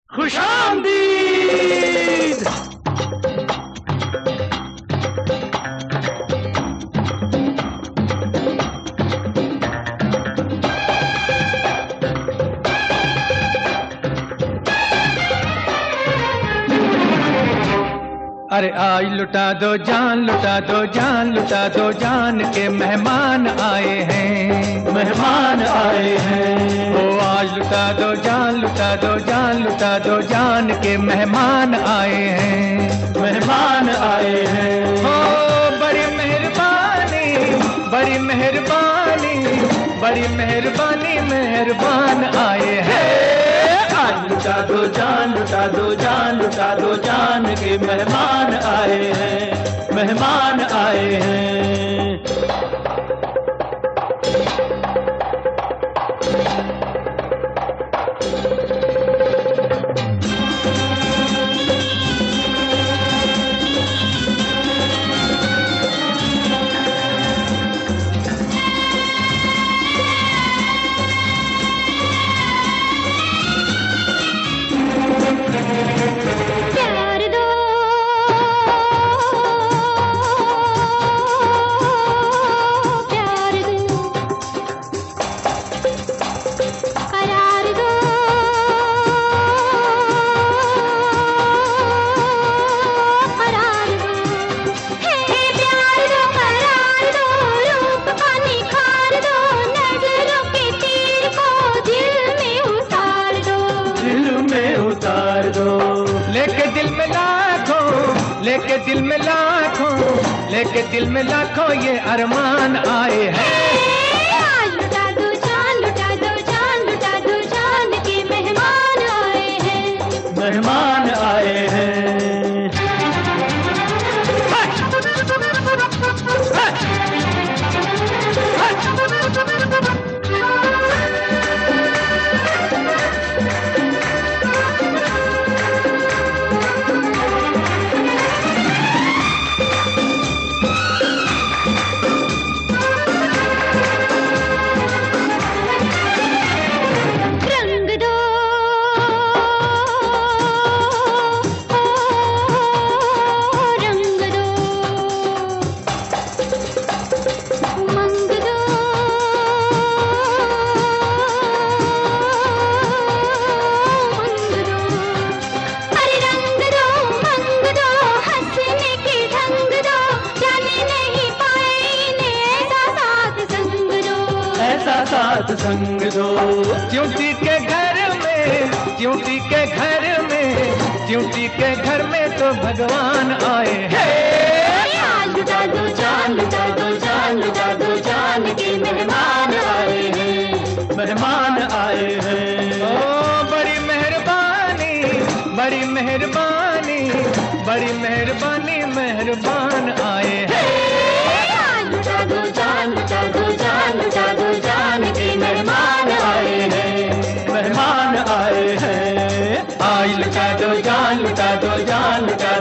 खुशामदीद। अरे आज लुटा दो जान, लुटा दो जान, लुटा दो जान के मेहमान आए हैं, मेहमान आए हैं। ओ आज लुटा दो जान, लुटा दो जान, लुटा दो जान के मेहमान आए हैं, मेहमान आए हैं। ओ बड़ी मेहरबानी, बड़ी मेहरबानी, बड़ी मेहरबानी, मेहरबान आए हैं। आज लुटा दो जान, लुटा दो जान, लुटा दो जान के मेहमान आए हैं, मेहमान आए हैं। लेके दिल में लाखों, लेके दिल में लाखों, लेके दिल में लाखों ये अरमान आए हैं। आज लुटा दो जान, लुटा दो जान, लुटा दो जान के मेहमान आए हैं, मेहमान आए हैं। साथ संग दो। च्यूटी के घर में, च्यूटी के घर में, च्यूटी के घर में तो भगवान आए हैं। आज लुटा दो जान, लुटा दो जान, लुटा दो जान के मेहमान आए हैं, मेहमान आए हैं। ओ बड़ी मेहरबानी, बड़ी मेहरबानी, बड़ी मेहरबानी, मेहरबान आए हैं। आज लुटा दो जान, लुटा दो जान, लुटा दो जान के मेहमान आए हैं, मेहमान आए हैं। आज लुटा दो जान, लुटा दो जान, लुटा